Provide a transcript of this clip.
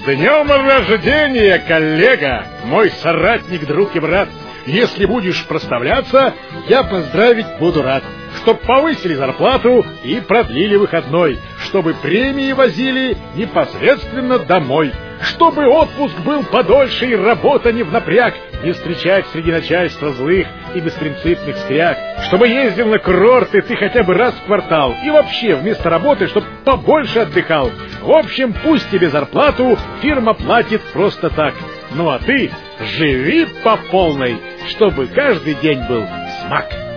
днем рождения, коллега, мой соратник, друг и брат. Если будешь проставляться, я поздравить буду рад. Чтоб повысили зарплату и продлили выходной, чтобы премии возили непосредственно домой, чтобы отпуск был подольше и работа не в напряг, не встречать среди начальства злых и беспринципных скряг, чтобы ездил на курорты ты хотя бы раз в квартал и вообще вместо работы, чтоб побольше отдыхал. В общем, пусть тебе зарплату фирма платит просто так. Ну а ты живи по полной, чтобы каждый день был смак.